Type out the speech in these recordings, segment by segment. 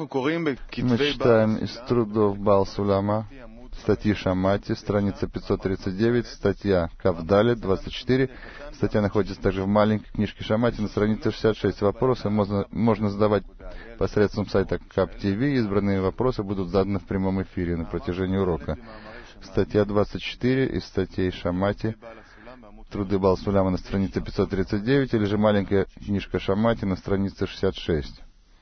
Мы читаем из трудов Баал Суляма, статьи Шамати, страница 539, статья Кавдалет, 24. Статья находится также в маленькой книжке Шамати на странице 66. Вопросы можно задавать посредством сайта КАП-ТВ. Избранные вопросы будут заданы в прямом эфире на протяжении урока. Статья 24 из статей Шамати, труды Баал Суляма на странице 539, или же маленькая книжка Шамати на странице 66.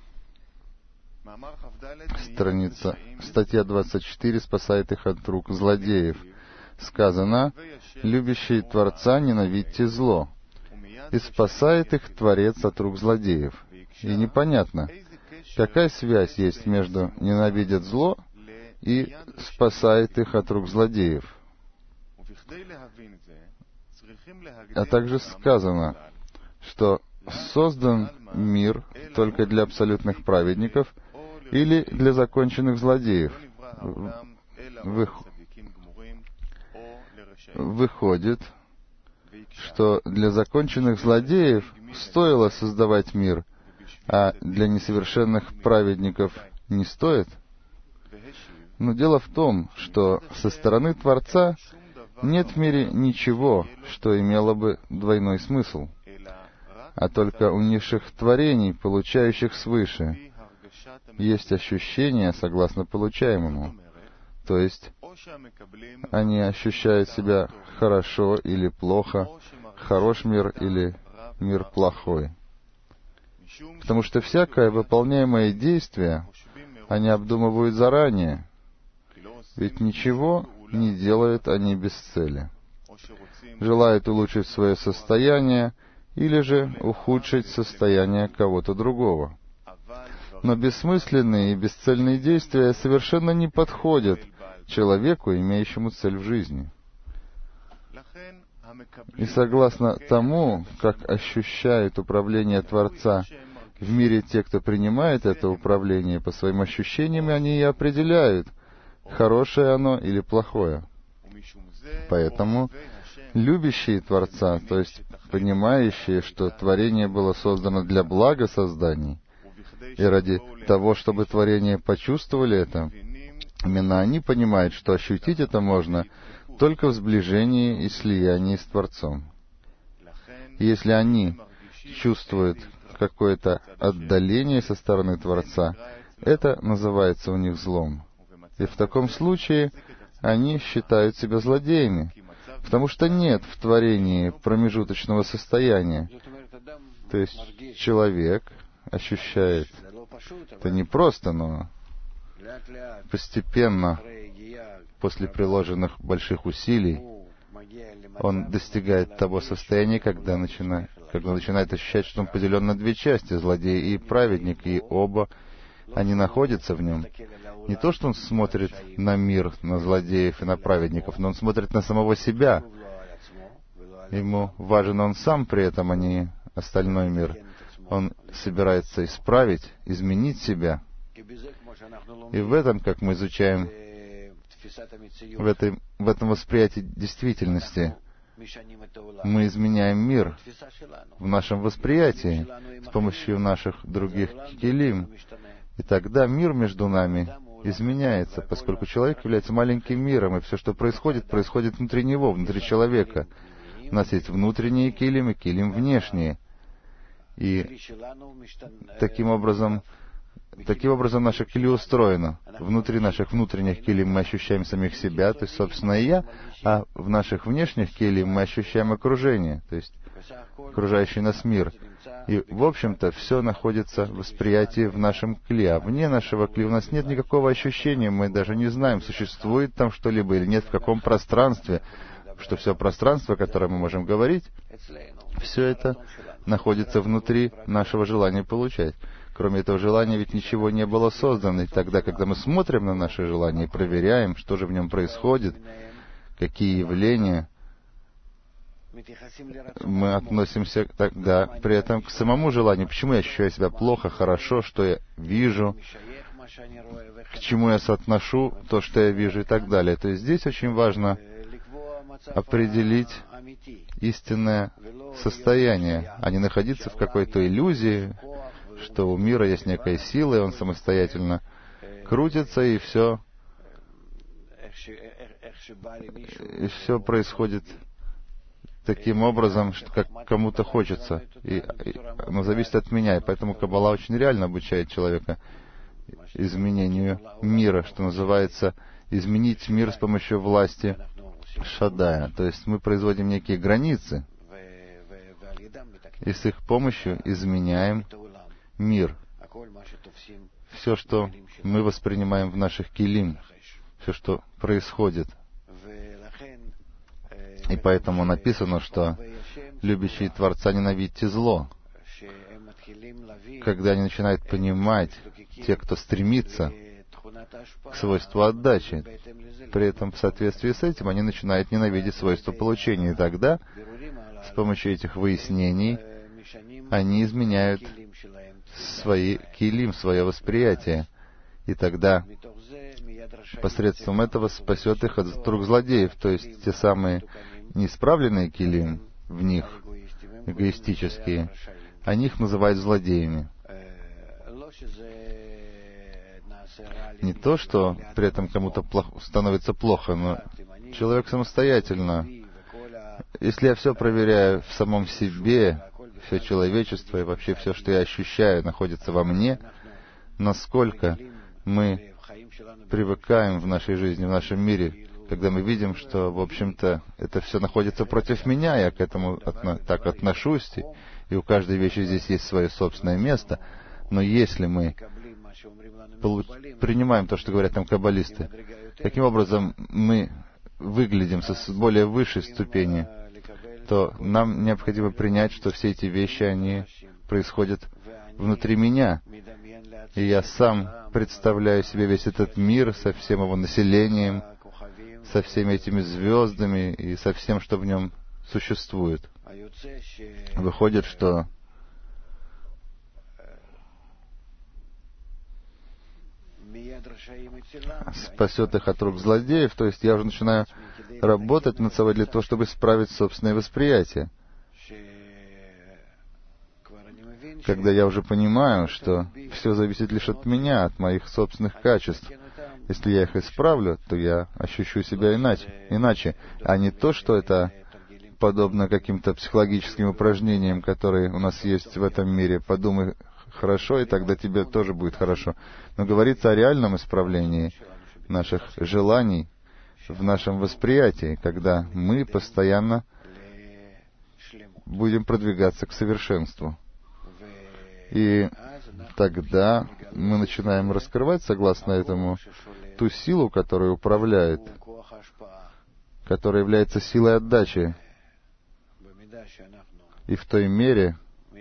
Статья 24 спасает их от рук злодеев. Сказано: «Любящие Творца ненавидьте зло, и спасает их Творец от рук злодеев». И непонятно, какая связь есть между «ненавидят зло» и «спасает их от рук злодеев». А также сказано, что создан мир только для абсолютных праведников или для законченных злодеев. Выходит, что для законченных злодеев стоило создавать мир, а для несовершенных праведников не стоит. Но дело в том, что со стороны Творца нет в мире ничего, что имело бы двойной смысл, а только у низших творений, получающих свыше, есть ощущение согласно получаемому. То есть они ощущают себя хорошо или плохо, хорош мир или мир плохой. Потому что всякое выполняемое действие они обдумывают заранее, ведь ничего не делают они без цели. Желают улучшить свое состояние или же ухудшить состояние кого-то другого. Но бессмысленные и бесцельные действия совершенно не подходят человеку, имеющему цель в жизни. И согласно тому, как ощущает управление Творца в мире те, кто принимает это управление, по своим ощущениям они и определяют, хорошее оно или плохое. Поэтому любящие Творца, то есть понимающие, что творение было создано для блага созданий, и ради того, чтобы творения почувствовали это, именно они понимают, что ощутить это можно только в сближении и слиянии с Творцом. Если они чувствуют какое-то отдаление со стороны Творца, это называется у них злом. И в таком случае они считают себя злодеями, потому что нет в творении промежуточного состояния. То есть человек ощущает, это не просто, но постепенно, после приложенных больших усилий, он достигает того состояния, когда начинает ощущать, что он поделен на две части, злодей и праведник, и оба они находятся в нем. Не то, что он смотрит на мир, на злодеев и на праведников, но он смотрит на самого себя. Ему важен он сам при этом, а не остальной мир. Он собирается исправить, изменить себя. И в этом, как мы изучаем, в этом восприятии действительности, мы изменяем мир в нашем восприятии с помощью наших других келим. И тогда мир между нами изменяется, поскольку человек является маленьким миром, и все, что происходит, происходит внутри него, внутри человека. У нас есть внутренние келим и келим внешние. И таким образом наша кили устроена. Внутри наших внутренних келим мы ощущаем самих себя, то есть, собственно, и я, а в наших внешних келим мы ощущаем окружение, то есть окружающий нас мир. И, в общем-то, все находится в восприятии в нашем кли. А вне нашего кли у нас нет никакого ощущения, мы даже не знаем, существует там что-либо или нет, в каком пространстве, что все пространство, о котором мы можем говорить, все это находится внутри нашего желания получать. Кроме этого желания ведь ничего не было создано. И тогда, когда мы смотрим на наше желание и проверяем, что же в нем происходит, какие явления, мы относимся тогда при этом к самому желанию. Почему я ощущаю себя плохо, хорошо, что я вижу, к чему я соотношу то, что я вижу и так далее. То есть здесь очень важно определить истинное состояние, а не находиться в какой-то иллюзии, что у мира есть некая сила, и он самостоятельно крутится, и все происходит таким образом, что как кому-то хочется, и оно зависит от меня, и поэтому Каббала очень реально обучает человека изменению мира, что называется, изменить мир с помощью власти Шадая. То есть мы производим некие границы, и с их помощью изменяем мир. Все, что мы воспринимаем в наших килим, все, что происходит. И поэтому написано, что любящие Творца ненавидьте зло. Когда они начинают понимать, те, кто стремится к свойству отдачи, при этом в соответствии с этим они начинают ненавидеть свойство получения. И тогда, с помощью этих выяснений, они изменяют свои килим, свое восприятие. И тогда посредством этого спасет их от рук злодеев, то есть те самые неисправленные килим в них, эгоистические, они их называют злодеями. Не то, что при этом кому-то становится плохо, но человек самостоятельно. Если я все проверяю в самом себе, все человечество и вообще все, что я ощущаю, находится во мне, насколько мы привыкаем в нашей жизни, в нашем мире, когда мы видим, что, в общем-то, это все находится против меня, я к этому так отношусь, и у каждой вещи здесь есть свое собственное место. Но если мы принимаем то, что говорят там каббалисты, каким образом мы выглядим с более высшей ступени, то нам необходимо принять, что все эти вещи, они происходят внутри меня. И я сам представляю себе весь этот мир со всем его населением, со всеми этими звездами и со всем, что в нем существует. Выходит, что спасет их от рук злодеев, то есть я уже начинаю работать над собой для того, чтобы исправить собственное восприятие. Когда я уже понимаю, что все зависит лишь от меня, от моих собственных качеств. Если я их исправлю, то я ощущу себя иначе, а не то, что это подобно каким-то психологическим упражнениям, которые у нас есть в этом мире. Подумай хорошо, и тогда тебе тоже будет хорошо. Но говорится о реальном исправлении наших желаний в нашем восприятии, когда мы постоянно будем продвигаться к совершенству. И тогда мы начинаем раскрывать, согласно этому, ту силу, которая управляет, которая является силой отдачи. И в той мере,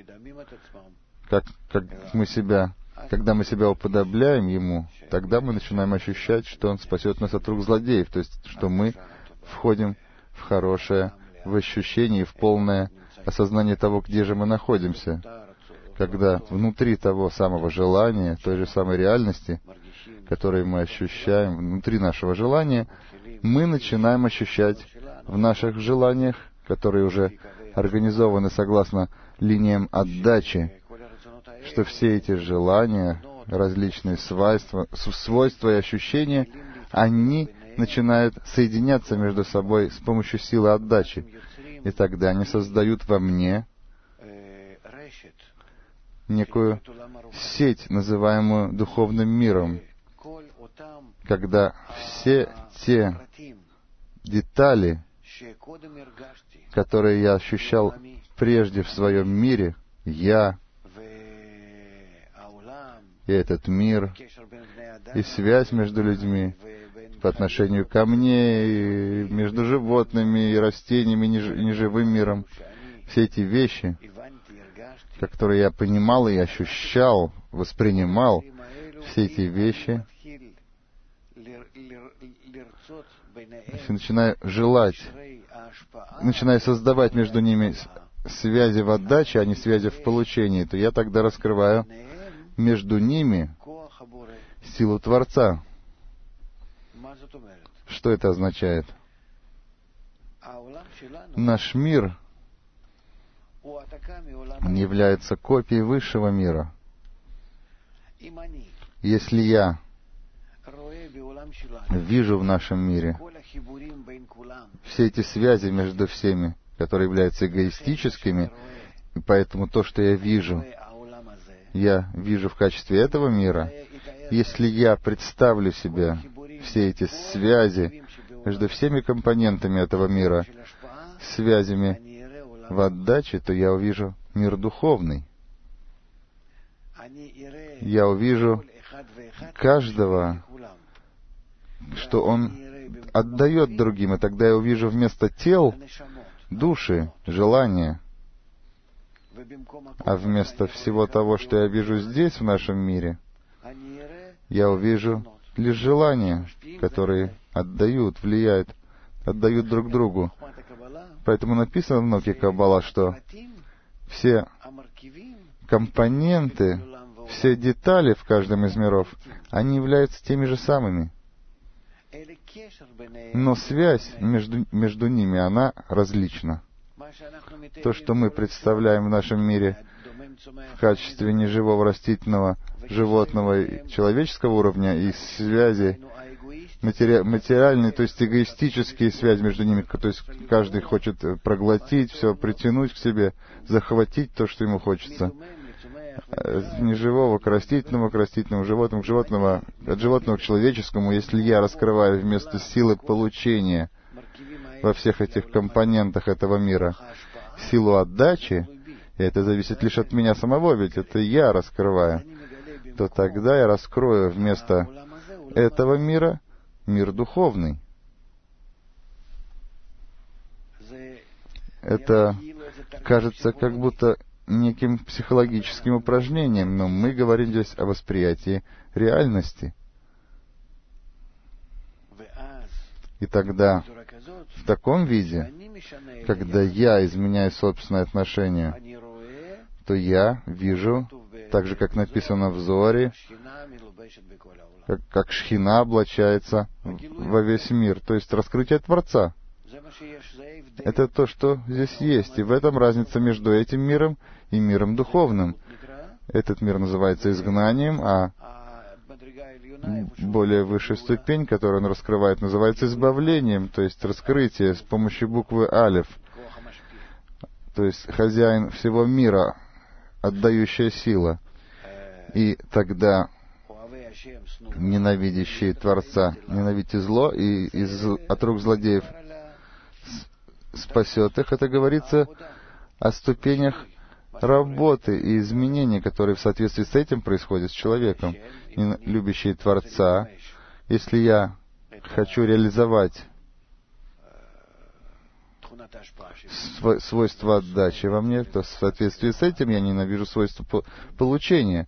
когда мы себя уподобляем Ему, тогда мы начинаем ощущать, что Он спасет нас от рук злодеев, то есть, что мы входим в хорошее, в ощущение, в полное осознание того, где же мы находимся. Когда внутри того самого желания, той же самой реальности, которую мы ощущаем, внутри нашего желания, мы начинаем ощущать в наших желаниях, которые уже организованы согласно линиям отдачи, что все эти желания, различные свойства и ощущения, они начинают соединяться между собой с помощью силы отдачи. И тогда они создают во мне некую сеть, называемую духовным миром, когда все те детали, которые я ощущал прежде в своем мире, я и этот мир, и связь между людьми по отношению ко мне, и между животными, и растениями, и неживым миром, все эти вещи, которые я понимал и ощущал, воспринимал, все эти вещи, начинаю желать, начинаю создавать между ними связи в отдаче, а не связи в получении, то я тогда раскрываю между ними силу Творца. Что это означает? Наш мир, он является копией высшего мира. Если я вижу в нашем мире все эти связи между всеми, которые являются эгоистическими, и поэтому то, что я вижу в качестве этого мира, если я представлю себе все эти связи между всеми компонентами этого мира, связями в отдаче, то я увижу мир духовный. Я увижу каждого, что он отдает другим, и тогда я увижу вместо тел души, желания. А вместо всего того, что я вижу здесь, в нашем мире, я увижу лишь желания, которые отдают, влияют, отдают друг другу. Поэтому написано в Ноке Каббала, что все компоненты, все детали в каждом из миров, они являются теми же самыми. Но связь между ними, она различна. То, что мы представляем в нашем мире в качестве неживого растительного, животного и человеческого уровня, и связи материальные, то есть эгоистические связи между ними, то есть каждый хочет проглотить все, притянуть к себе, захватить то, что ему хочется. От неживого к растительному, животному, от животного к человеческому. Если я раскрываю вместо силы получения во всех этих компонентах этого мира силу отдачи, и это зависит лишь от меня самого, ведь это я раскрываю, то тогда я раскрою вместо этого мира мир духовный. Это кажется как будто неким психологическим упражнением, но мы говорим здесь о восприятии реальности. И тогда, в таком виде, когда я изменяю собственное отношение, то я вижу, так же, как написано в Зоаре, как Шхина облачается во весь мир, то есть раскрытие Творца. Это то, что здесь есть, и в этом разница между этим миром и миром духовным. Этот мир называется изгнанием, а более высшая ступень, которую он раскрывает, называется избавлением, то есть раскрытие с помощью буквы Алеф. То есть хозяин всего мира, отдающая сила. И тогда ненавидящие Творца, ненавидите зло, и от рук злодеев спасет их. Это говорится о ступенях работы и изменений, которые в соответствии с этим происходят с человеком. Любящий Творца, если я хочу реализовать свойства отдачи во мне, то в соответствии с этим я ненавижу свойства получения.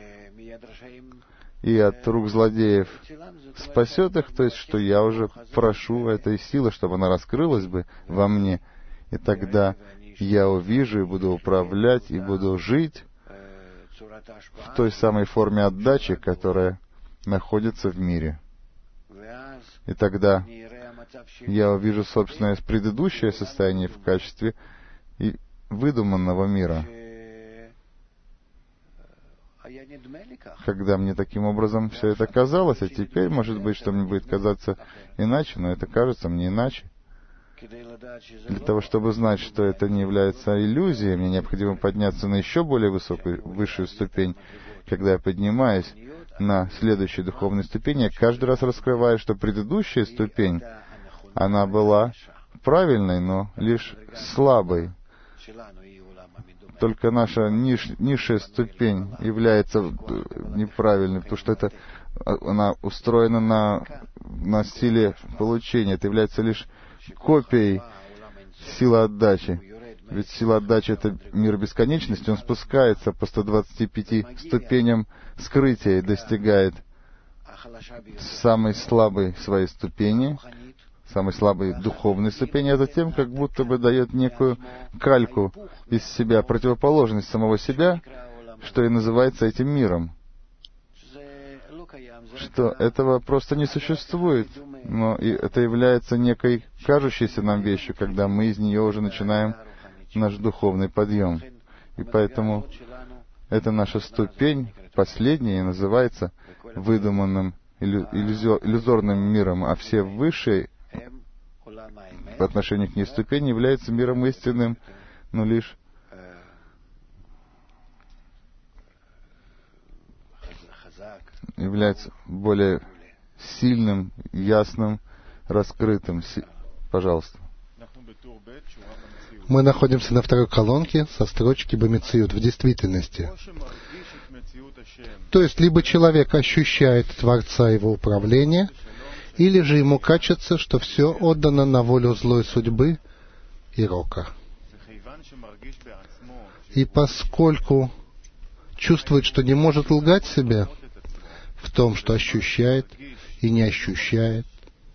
И от рук злодеев спасет их, то есть, что я уже прошу этой силы, чтобы она раскрылась бы во мне, и тогда я увижу и буду управлять, и буду жить в той самой форме отдачи, которая находится в мире. И тогда я увижу собственное предыдущее состояние в качестве выдуманного мира. Когда мне таким образом все это казалось, а теперь, может быть, что мне будет казаться иначе, но это кажется мне иначе. Для того, чтобы знать, что это не является иллюзией, мне необходимо подняться на еще более высшую ступень. Когда я поднимаюсь на следующей духовной ступени, я каждый раз раскрываю, что предыдущая ступень, она была правильной, но лишь слабой. Только наша низшая ступень является неправильной, потому что она устроена на силе получения. Это является лишь копией силы отдачи. Ведь сила отдачи — это мир бесконечности, он спускается по 125 ступеням скрытия и достигает самой слабой своей ступени, самой слабой духовной ступени, а затем как будто бы дает некую кальку из себя, противоположность самого себя, что и называется этим миром. Что этого просто не существует, но и это является некой кажущейся нам вещью, когда мы из нее уже начинаем наш духовный подъем. И поэтому Это наша ступень, последняя, и называется выдуманным иллюзорным миром, а все высшие по отношению к ней ступени являются миром истинным, но лишь является более сильным, ясным, раскрытым. Пожалуйста. Мы находимся на второй колонке со строчки «Бамециют» в действительности. То есть, либо человек ощущает Творца его управления, или же ему кажется, что все отдано на волю злой судьбы и рока. И поскольку чувствует, что не может лгать себе в том, что ощущает и не ощущает,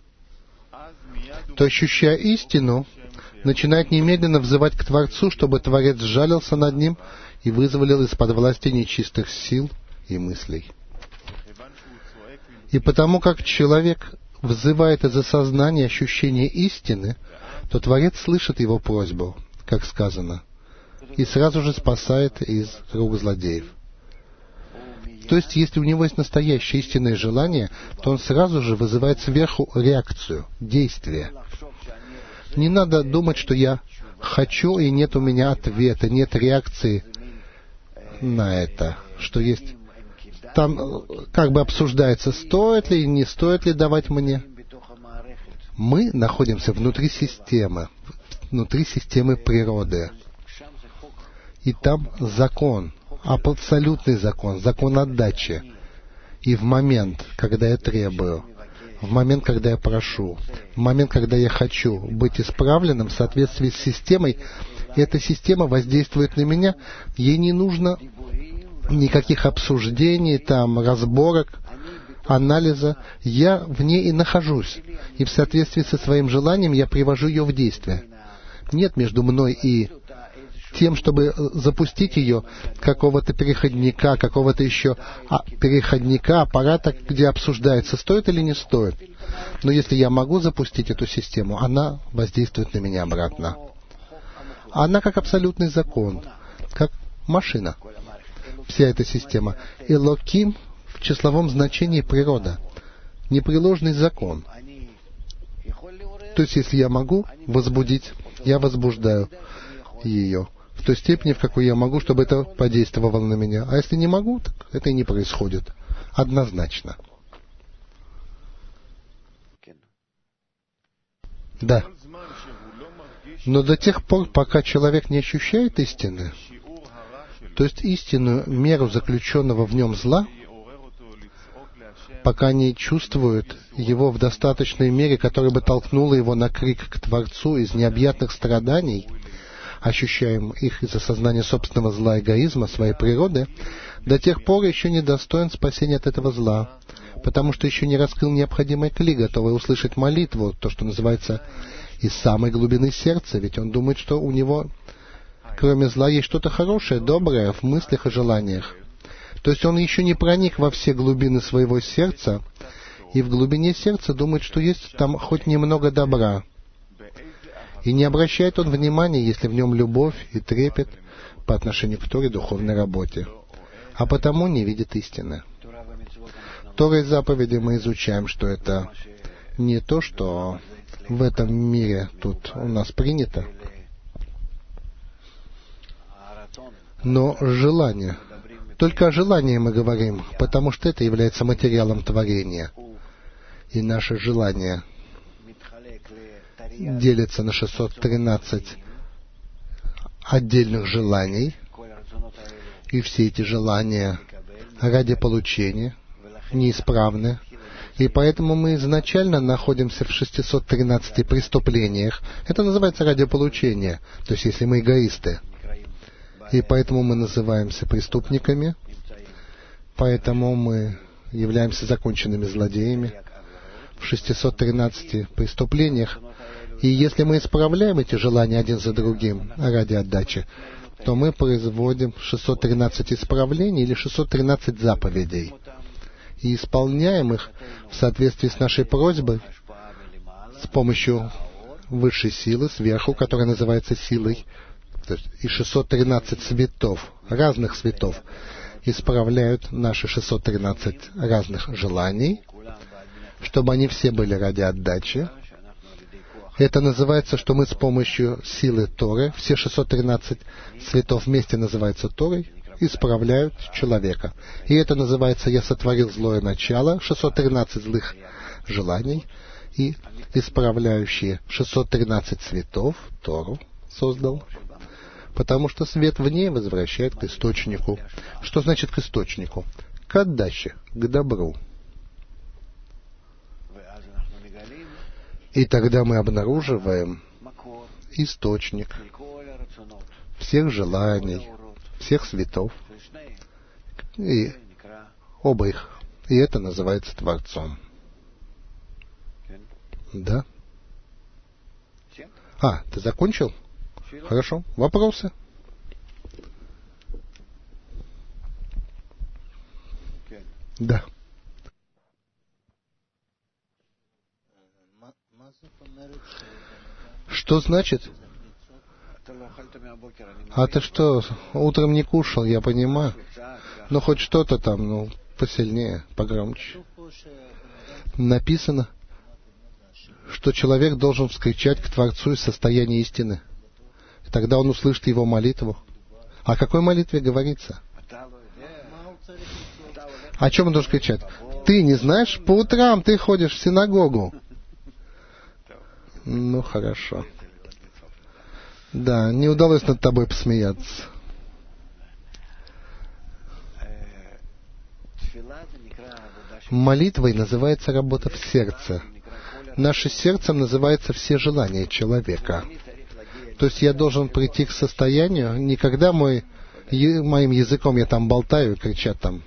то, ощущая истину, начинает немедленно взывать к Творцу, чтобы Творец сжалился над ним и вызволил из-под власти нечистых сил и мыслей. И потому как человек взывает из осознания ощущения истины, то Творец слышит его просьбу, как сказано, и сразу же спасает из рук злодеев. То есть, если у него есть настоящее истинное желание, то он сразу же вызывает сверху реакцию, действие. Не надо думать, что я хочу, и нет у меня ответа, нет реакции на это, что есть. Там как бы обсуждается, стоит ли, не стоит ли давать мне. Мы находимся внутри системы природы. И там закон, абсолютный закон, закон отдачи. И в момент, когда я требую, в момент, когда я прошу, в момент, когда я хочу быть исправленным в соответствии с системой, эта система воздействует на меня, ей не нужно никаких обсуждений, там, разборок, анализа. Я в ней и нахожусь. И в соответствии со своим желанием я привожу ее в действие. Нет между мной и тем, чтобы запустить ее, какого-то переходника, какого-то еще переходника, аппарата, где обсуждается, стоит или не стоит. Но если я могу запустить эту систему, она воздействует на меня обратно. Она как абсолютный закон, как машина. Вся эта система. Элоким в числовом значении природа. Непреложный закон. То есть, если я могу возбудить, я возбуждаю ее в той степени, в какой я могу, чтобы это подействовало на меня. А если не могу, так это и не происходит. Однозначно. Да. Но до тех пор, пока человек не ощущает истины, то есть истинную меру заключенного в нем зла, пока не чувствует его в достаточной мере, которая бы толкнула его на крик к Творцу из необъятных страданий, ощущаем их из осознания собственного зла, эгоизма, своей природы, до тех пор еще не достоин спасения от этого зла, потому что еще не раскрыл необходимое кли, готовый услышать молитву, то, что называется, из самой глубины сердца, ведь он думает, что у него, кроме зла, есть что-то хорошее, доброе в мыслях и желаниях. То есть он еще не проник во все глубины своего сердца, и в глубине сердца думает, что есть там хоть немного добра. И не обращает он внимания, если в нем любовь и трепет по отношению к Торе, духовной работе, а потому не видит истины. Торой заповеди мы изучаем, что это не то, что в этом мире тут у нас принято, но желание. Только о желании мы говорим, потому что это является материалом творения. И наше желание делится на 613 отдельных желаний, и все эти желания ради получения неисправны. И поэтому мы изначально находимся в 613 преступлениях. Это называется ради получения, то есть если мы эгоисты. И поэтому мы называемся преступниками, поэтому мы являемся законченными злодеями в 613 преступлениях. И если мы исправляем эти желания один за другим ради отдачи, то мы производим 613 исправлений или 613 заповедей. И исполняем их в соответствии с нашей просьбой с помощью высшей силы сверху, которая называется силой То есть и 613 цветов, разных цветов, исправляют наши 613 разных желаний, чтобы они все были ради отдачи. Это называется, что мы с помощью силы Торы, все 613 цветов вместе называются Торой, исправляют человека. И это называется «Я сотворил злое начало», 613 злых желаний, и исправляющие 613 цветов Тору создал, потому что свет в ней возвращает к источнику. Что значит к источнику? К отдаче, к добру. И тогда мы обнаруживаем источник всех желаний, всех цветов, и оба их. И это называется Творцом. Да? Ты закончил? Хорошо. Вопросы? Да. Что значит? Ты что, утром не кушал, я понимаю. Ну, хоть что-то там, посильнее, погромче. Написано, что человек должен вскричать к Творцу из состояния истины. И тогда он услышит его молитву. О какой молитве говорится? О чем он должен кричать? Ты не знаешь? По утрам ты ходишь в синагогу. Ну, хорошо. Да, не удалось над тобой посмеяться. Молитвой называется работа в сердце. Наше сердцем называется все желания человека. То есть я должен прийти к состоянию, не когда моим языком я там болтаю и кричат там,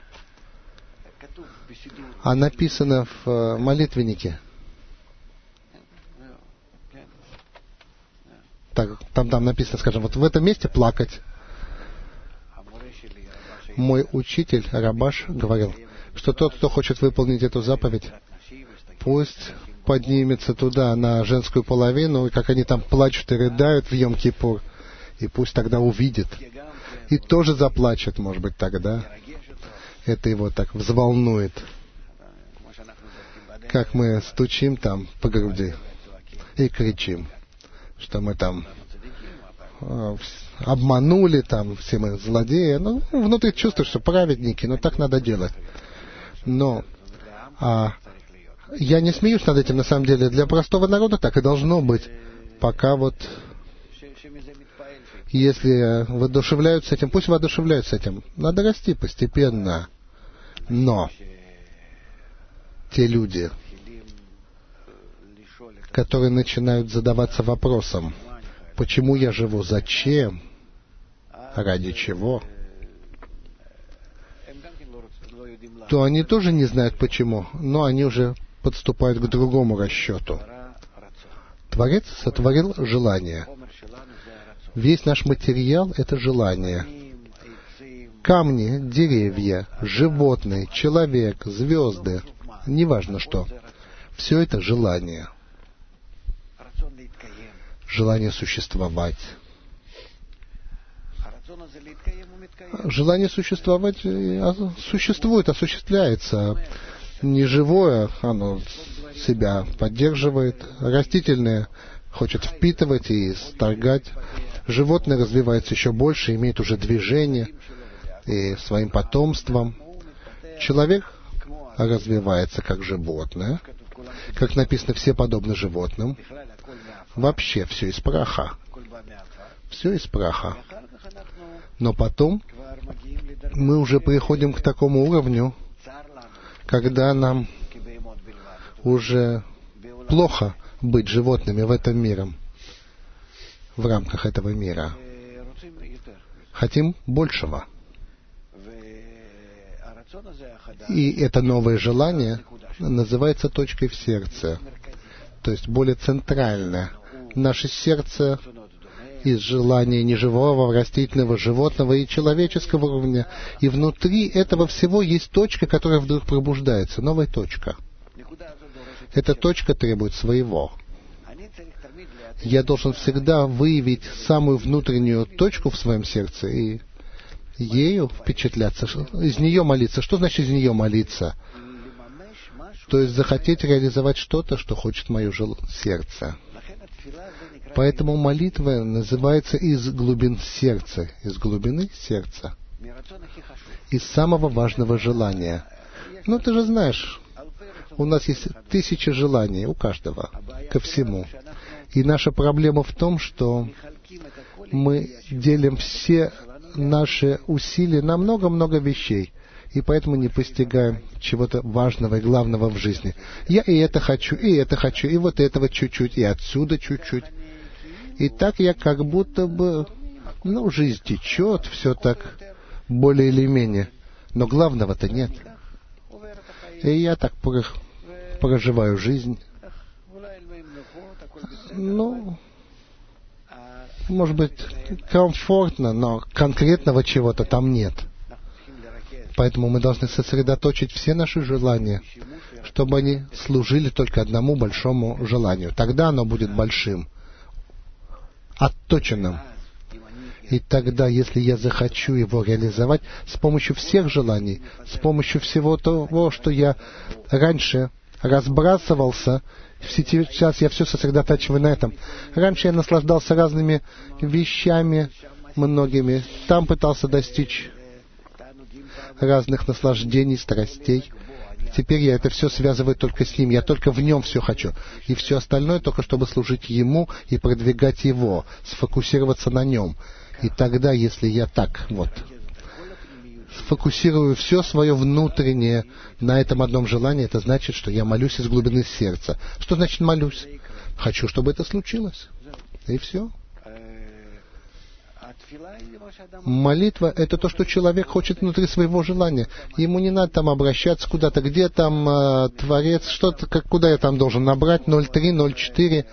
а написано в молитвеннике. Там написано, скажем, вот в этом месте плакать. Мой учитель Рабаш говорил, что тот, кто хочет выполнить эту заповедь, пусть поднимется туда, на женскую половину, и как они там плачут и рыдают в Йом-Кипур, и пусть тогда увидит. И тоже заплачет, может быть, тогда. Это его так взволнует. Как мы стучим там по груди и кричим, что мы там обманули, там все мы злодеи. Внутри чувствуешь, что праведники, но так надо делать. Но я не смеюсь над этим, на самом деле. Для простого народа так и должно быть. Пока если воодушевляются этим, пусть воодушевляются этим. Надо расти постепенно. Но те люди, которые начинают задаваться вопросом, почему я живу, зачем, ради чего, то они тоже не знают почему, но они уже подступают к другому расчету. Творец сотворил желание. Весь наш материал — это желание. Камни, деревья, животные, человек, звезды, неважно что. Все это желание. Желание существовать. Желание существовать существует, осуществляется. Неживое, оно себя поддерживает. Растительное хочет впитывать и сторгать. Животное развивается еще больше, имеет уже движение и своим потомством. Человек развивается как животное. Как написано, все подобны животным. Вообще все из праха. Все из праха. Но потом мы уже приходим к такому уровню, когда нам уже плохо быть животными в этом мире, в рамках этого мира. Хотим большего. И это новое желание называется точкой в сердце, то есть более центральное. Наше сердце из желания неживого, растительного, животного и человеческого уровня. И внутри этого всего есть точка, которая вдруг пробуждается, новая точка. Эта точка требует своего. Я должен всегда выявить самую внутреннюю точку в своем сердце и ею впечатляться, из нее молиться. Что значит из нее молиться? То есть захотеть реализовать что-то, что хочет мое сердце. Поэтому молитва называется из глубин сердца, из глубины сердца, из самого важного желания. Ну, ты же знаешь, у нас есть 1000 желаний, у каждого, ко всему. И наша проблема в том, что мы делим все наши усилия на много-много вещей, и поэтому не постигаем чего-то важного и главного в жизни. Я и это хочу, и вот этого чуть-чуть, и отсюда чуть-чуть. И так я как будто бы, жизнь течет, все так более или менее, но главного-то нет. И я так проживаю жизнь. Может быть, комфортно, но конкретного чего-то там нет. Поэтому мы должны сосредоточить все наши желания, чтобы они служили только одному большому желанию. Тогда оно будет большим, отточенным. И тогда, если я захочу его реализовать с помощью всех желаний, с помощью всего того, что я раньше разбрасывался, сейчас я все сосредотачиваю на этом. Раньше я наслаждался разными вещами, многими. Там пытался достичь разных наслаждений, страстей. Теперь я это все связываю только с ним. Я только в нем все хочу. И все остальное только чтобы служить ему и продвигать его, сфокусироваться на нем. И тогда, если я так сфокусирую все свое внутреннее на этом одном желании, это значит, что я молюсь из глубины сердца. Что значит молюсь? Хочу, чтобы это случилось. И все. Молитва — это то, что человек хочет внутри своего желания. Ему не надо там обращаться куда-то, где там Творец, что-то, куда я там должен набрать, 0,3, 0,4,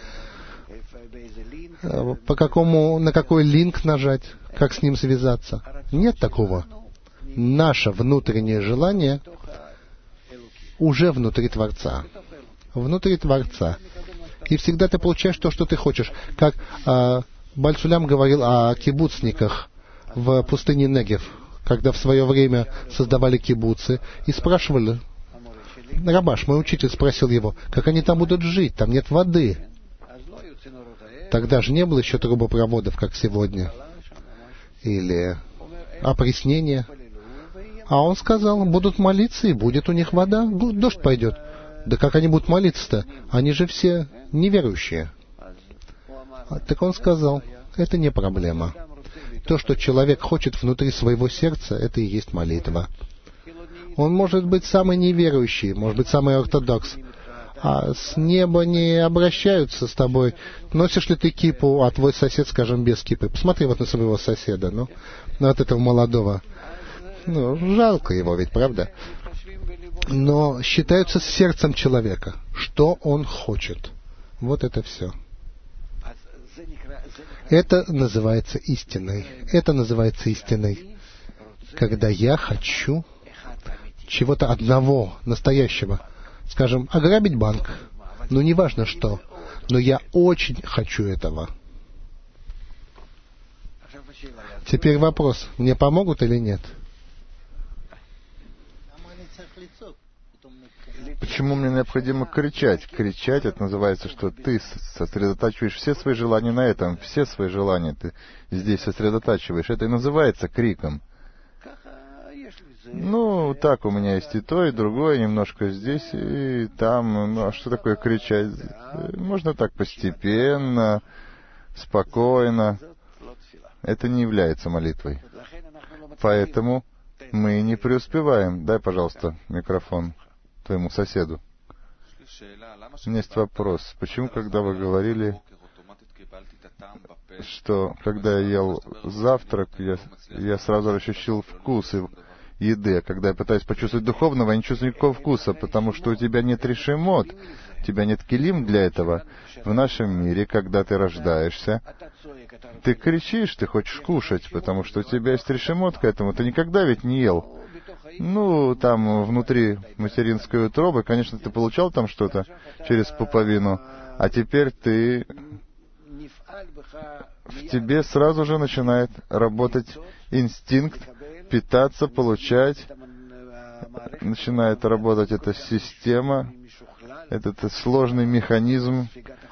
на какой линк нажать, как с ним связаться. Нет такого. Наше внутреннее желание уже внутри Творца. Внутри Творца. И всегда ты получаешь то, что ты хочешь. Как Бальсулям говорил о кибуцниках в пустыне Негев, когда в свое время создавали кибуцы, и спрашивали, Рабаш, мой учитель, спросил его, как они там будут жить, там нет воды. Тогда же не было еще трубопроводов, как сегодня, или опреснения. А он сказал, будут молиться, и будет у них вода, дождь пойдет. Да как они будут молиться-то? Они же все неверующие. Так он сказал, это не проблема. То, что человек хочет внутри своего сердца, это и есть молитва. Он может быть самый неверующий, может быть самый ортодокс, а с неба не обращаются с тобой. Носишь ли ты кипу, а твой сосед, скажем, без кипы? Посмотри на своего соседа, на этого молодого. Жалко его ведь, правда? Но считаются с сердцем человека, что он хочет. Вот это все. Это называется истиной. Это называется истиной. Когда я хочу чего-то одного, настоящего. Скажем, ограбить банк. Неважно что. Но я очень хочу этого. Теперь вопрос. Мне помогут или нет? Почему мне необходимо кричать? Кричать — это называется, что ты сосредотачиваешь все свои желания на этом, все свои желания ты здесь сосредотачиваешь. Это и называется криком. Так у меня есть и то, и другое, немножко здесь и там. А что такое кричать? Можно так постепенно, спокойно. Это не является молитвой. Поэтому мы не преуспеваем. Дай, пожалуйста, микрофон твоему соседу. У меня есть вопрос. Почему, когда вы говорили, что когда я ел завтрак, я сразу ощущал вкус еды, а когда я пытаюсь почувствовать духовного, я не чувствую никакого вкуса, потому что у тебя нет решимот, у тебя нет килим для этого. В нашем мире, когда ты рождаешься, ты кричишь, ты хочешь кушать, потому что у тебя есть решимот к этому. Ты никогда ведь не ел. Там внутри материнской утробы, конечно, ты получал там что-то через пуповину, а теперь ты в тебе сразу же начинает работать инстинкт питаться, получать, начинает работать эта система, этот сложный механизм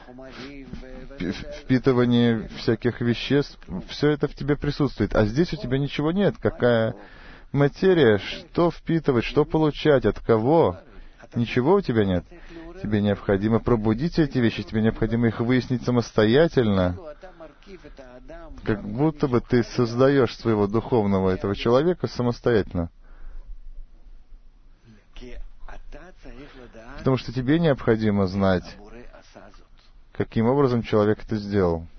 впитывания всяких веществ. Все это в тебе присутствует. А здесь у тебя ничего нет. Какая материя, что впитывать, что получать, от кого? Ничего у тебя нет. Тебе необходимо пробудить эти вещи, тебе необходимо их выяснить самостоятельно. Как будто бы ты создаешь своего духовного этого человека самостоятельно. Потому что тебе необходимо знать, каким образом человек это сделал.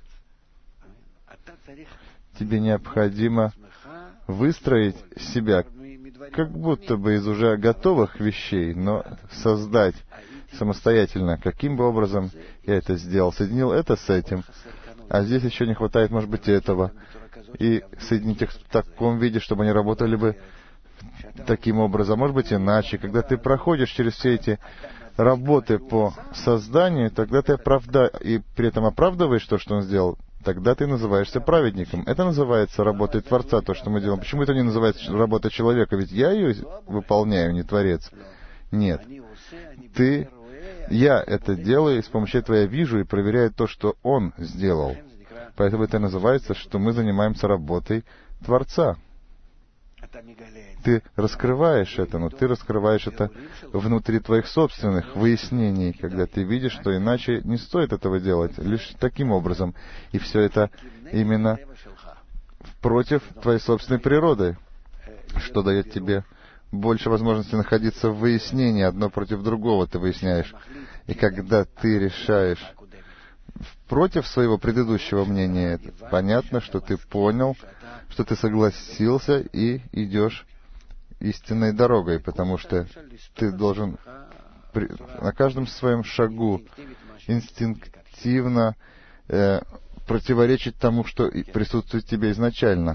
Тебе необходимо выстроить себя как будто бы из уже готовых вещей, но создать самостоятельно, каким бы образом я это сделал. Соединил это с этим, а здесь еще не хватает, может быть, этого. И соединить их в таком виде, чтобы они работали бы таким образом, может быть, иначе. Когда ты проходишь через все эти работы по созданию, тогда ты и при этом оправдываешь то, что он сделал, тогда ты называешься праведником. Это называется работой Творца, то, что мы делаем. Почему это не называется работой человека? Ведь я ее выполняю, не Творец. Нет. Я это делаю, и с помощью этого я вижу и проверяю то, что он сделал. Поэтому это называется, что мы занимаемся работой Творца. Ты раскрываешь это, но ты раскрываешь это внутри твоих собственных выяснений, когда ты видишь, что иначе не стоит этого делать, лишь таким образом. И все это именно против твоей собственной природы, что дает тебе больше возможности находиться в выяснении, одно против другого ты выясняешь. И когда ты решаешь против своего предыдущего мнения, понятно, что ты понял, что ты согласился и идешь истинной дорогой, потому что ты должен на каждом своем шагу инстинктивно противоречить тому, что присутствует в тебе изначально.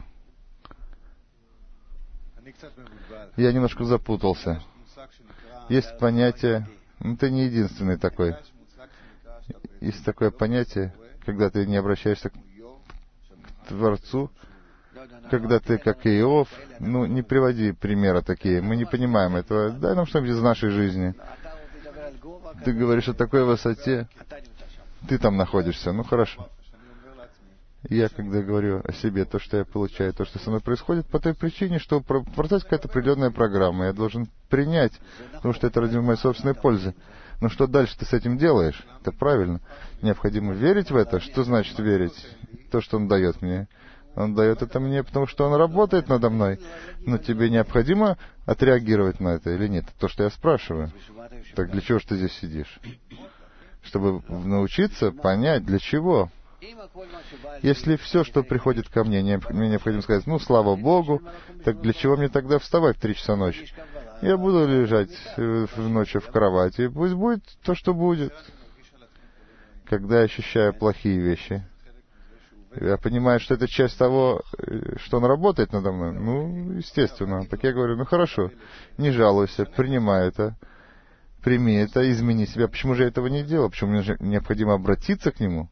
Я немножко запутался. Есть понятие, ты не единственный такой. Есть такое понятие, когда ты не обращаешься к Творцу, когда ты, как Иов, не приводи примера такие, мы не понимаем этого. Дай нам что-нибудь из нашей жизни. Ты говоришь о такой высоте, ты там находишься, хорошо. Я, когда говорю о себе, то, что я получаю, то, что со мной происходит, по той причине, что в процессе какая-то определенная программа, я должен принять, потому что это ради моей собственной пользы. Но что дальше ты с этим делаешь? Это правильно. Необходимо верить в это. Что значит верить? То, что он дает мне. Он дает это мне, потому что он работает надо мной. Но тебе необходимо отреагировать на это или нет? То, что я спрашиваю. Так для чего же ты здесь сидишь? Чтобы научиться понять, для чего. Если все, что приходит ко мне необходимо сказать, слава Богу, так для чего мне тогда вставать в 3 часа ночи? Я буду лежать ночью в кровати, пусть будет то, что будет. Когда я ощущаю плохие вещи, я понимаю, что это часть того, что он работает надо мной. Естественно. Так я говорю, хорошо, не жалуйся, принимай это, прими это, измени себя. Почему же я этого не делал? Почему мне же необходимо обратиться к нему?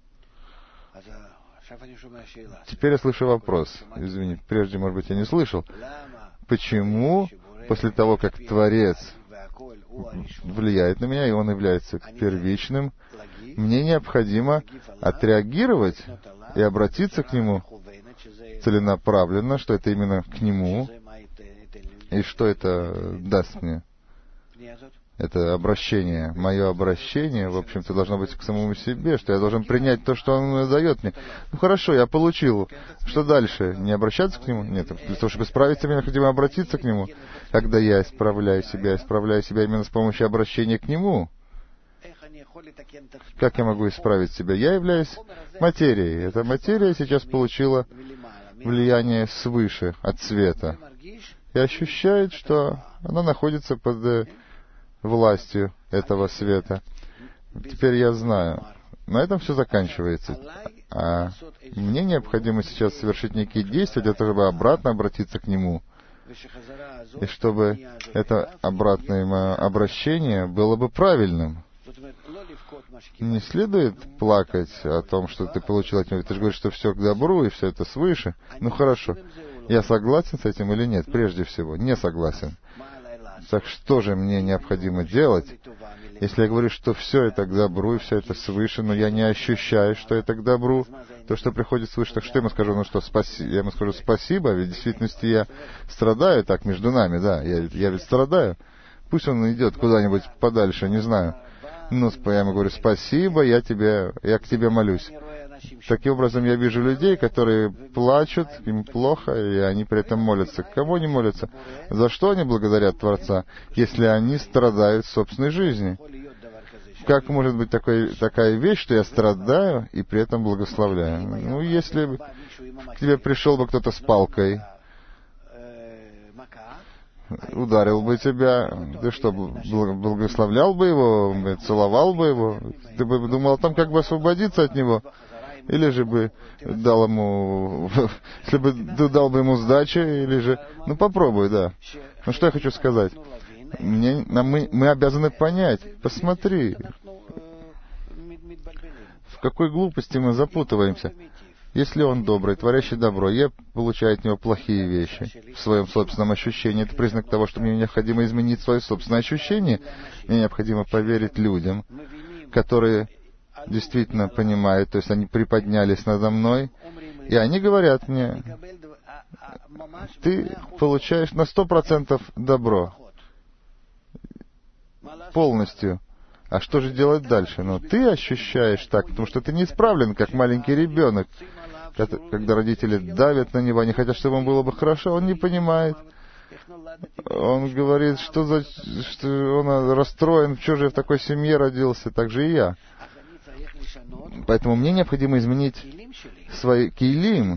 Теперь я слышу вопрос. Извини, прежде, может быть, я не слышал. Почему после того, как Творец влияет на меня, и он является первичным, мне необходимо отреагировать и обратиться к нему целенаправленно, что это именно к нему, и что это даст мне? Это обращение, мое обращение, в общем-то, должно быть к самому себе, что я должен принять то, что он дает мне. Хорошо, я получил. Что дальше? Не обращаться к нему? Нет, для того, чтобы справиться, мне необходимо обратиться к нему. Когда я исправляю себя именно с помощью обращения к нему. Как я могу исправить себя? Я являюсь материей. Эта материя сейчас получила влияние свыше, от света. И ощущает, что она находится под властью этого света. Теперь я знаю. На этом все заканчивается. А мне необходимо сейчас совершить некие действия для того, чтобы обратно обратиться к нему. И чтобы это обратное мое обращение было бы правильным. не следует плакать о том, что ты получил от него. Ты же говоришь, что все к добру, и все это свыше. Ну хорошо. Я согласен с этим или нет? Прежде всего, не согласен. Так что же мне необходимо делать, если я говорю, что все это к добру, и все это свыше, но я не ощущаю, что это к добру, то, что приходит свыше, так что я ему скажу? Ну что, я ему скажу спасибо, ведь в действительности я страдаю так между нами, да, я ведь страдаю. Пусть он идет куда-нибудь подальше, не знаю. Ну, я ему говорю, спасибо, я к тебе молюсь. Таким образом, я вижу людей, которые плачут, им плохо, и они при этом молятся. Кому они молятся? За что они благодарят Творца, если они страдают в собственной жизни? Как может быть такая вещь, что я страдаю и при этом благословляю? Ну, если бы к тебе пришел бы кто-то с палкой, ударил бы тебя, ты что, благословлял бы его, целовал бы его? Ты бы думал о том, как бы освободиться от него? Или же бы дал ему, если бы ты дал бы ему сдачи, или же, ну попробуй, да. Ну что я хочу сказать? Мы обязаны понять, посмотри, в какой глупости мы запутываемся. Если он добрый, творящий добро, я получаю от него плохие вещи в своем собственном ощущении. Это признак того, что мне необходимо изменить свое собственное ощущение. Мне необходимо поверить людям, которые действительно понимают, то есть они приподнялись надо мной, и они говорят мне, ты получаешь на 100% добро. Полностью. А что же делать дальше? Ну, ты ощущаешь так, потому что ты не исправлен, как маленький ребенок. Когда родители давят на него, они хотят, чтобы ему было бы хорошо, он не понимает. Он говорит, что он расстроен, что же я в такой семье родился, так же и я. Поэтому мне необходимо изменить свой килим.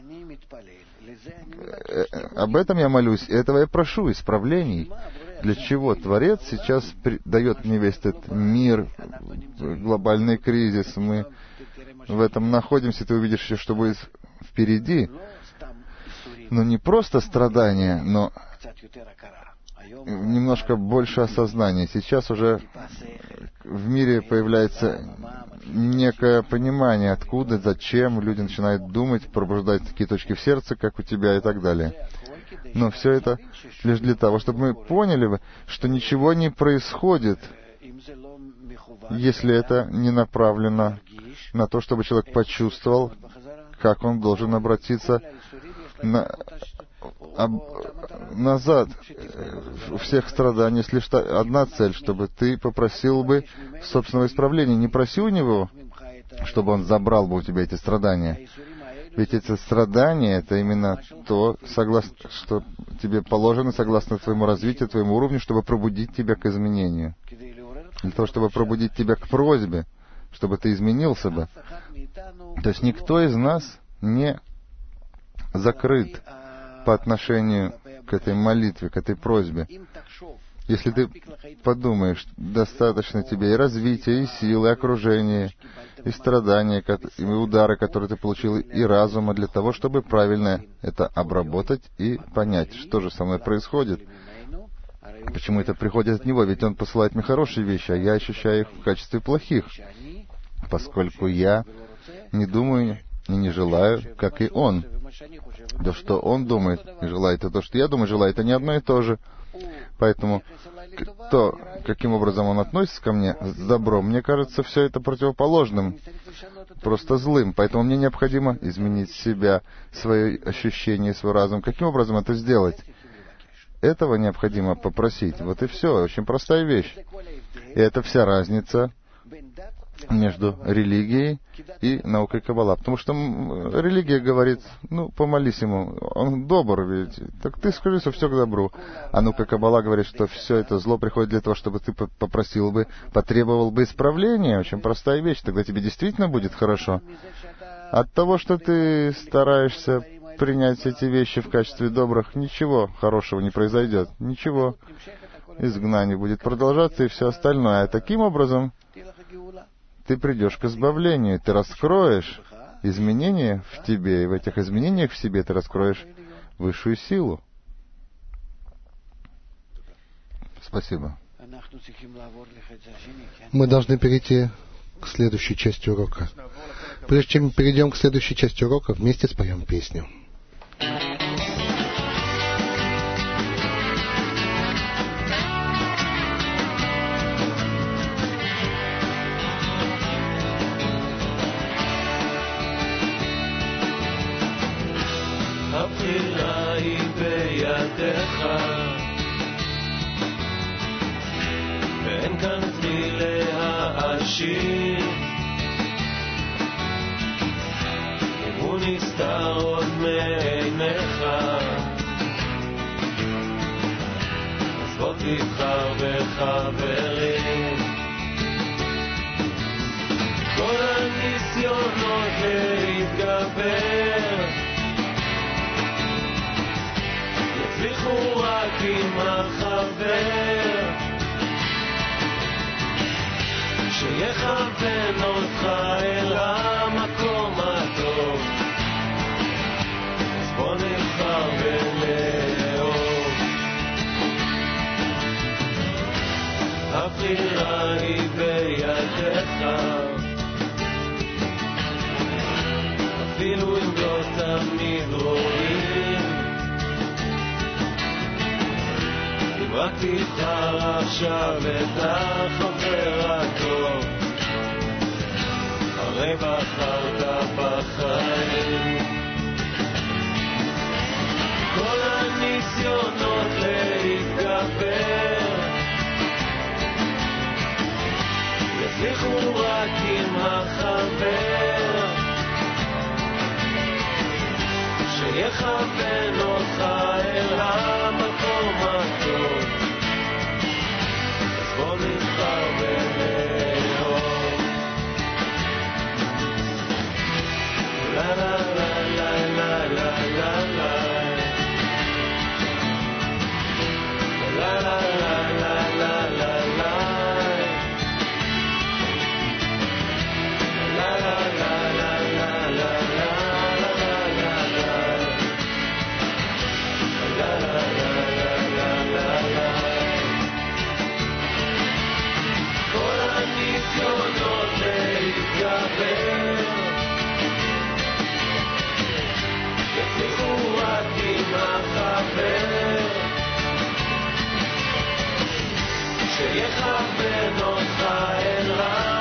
Об этом я молюсь, и этого я прошу, исправлений. Для чего Творец сейчас дает мне весь этот мир, глобальный кризис. Мы в этом находимся, ты увидишь еще, что будет впереди. Но не просто страдания, но немножко больше осознания. Сейчас уже в мире появляется некое понимание, откуда, зачем люди начинают думать, пробуждать такие точки в сердце, как у тебя и так далее. Но все это лишь для того, чтобы мы поняли, что ничего не происходит, если это не направлено на то, чтобы человек почувствовал, как он должен обратиться назад у всех страданий, есть лишь одна цель, чтобы ты попросил бы собственного исправления. Не проси у него, чтобы он забрал бы у тебя эти страдания. Ведь эти страдания — это именно то, что тебе положено согласно твоему развитию, твоему уровню, чтобы пробудить тебя к изменению. Для того, чтобы пробудить тебя к просьбе, чтобы ты изменился бы. То есть никто из нас не закрыт по отношению к этой молитве, к этой просьбе. Если ты подумаешь, достаточно тебе и развития, и силы, и окружения, и страдания, и удары, которые ты получил, и разума для того, чтобы правильно это обработать и понять, что же со мной происходит. Почему это приходит от Него? Ведь Он посылает мне хорошие вещи, а я ощущаю их в качестве плохих, поскольку я не думаю и не желаю, как и Он. То, что Он думает и желает, и то, что я думаю, желаю, это не одно и то же. Поэтому то, каким образом он относится ко мне с добром, мне кажется, все это противоположным, просто злым. Поэтому мне необходимо изменить себя, свои ощущения, свой разум. Каким образом это сделать? Этого необходимо попросить. Вот и все. Очень простая вещь. И это вся разница между религией и наукой Каббала. Потому что религия говорит, помолись ему, он добр, ведь. Так ты скажи, что все к добру. А наука Каббала говорит, что все это зло приходит для того, чтобы ты попросил бы, потребовал бы исправления. Очень простая вещь. Тогда тебе действительно будет хорошо. От того, что ты стараешься принять эти вещи в качестве добрых, ничего хорошего не произойдет. Ничего. Изгнание будет продолжаться и все остальное. А таким образом ты придешь к избавлению, ты раскроешь изменения в тебе, и в этих изменениях в себе ты раскроешь высшую силу. Спасибо. Мы должны перейти к следующей части урока. Прежде чем перейдем к следующей части урока, вместе споем песню. הבחירה היא בידיך, ואין כאן כלי להאשים. אם הוא נסתר עוד מעיניך, אז בוא תבחר בחברים. כל הניסיונות להתגבר יצליחו רק עם החבר שיכוון אותך אל המקום הטוב. אז בוא נבחר ולאהוב. הבחירה היא בידיך, אפילו אם לא תמיד רואים. אם רק תבחר עכשיו את החבר הטוב, הרי בחרת בחיים. כל הניסיונות להתגבר יצליחו רק עם החבר שיכוון אותך אל המקום הטוב. אז בוא נבחר ולאהוב. לה לה לה לה לה לה לה לה לה לה לה לה לה לה יצליחו רק עם החבר שיכוון אותך אל רע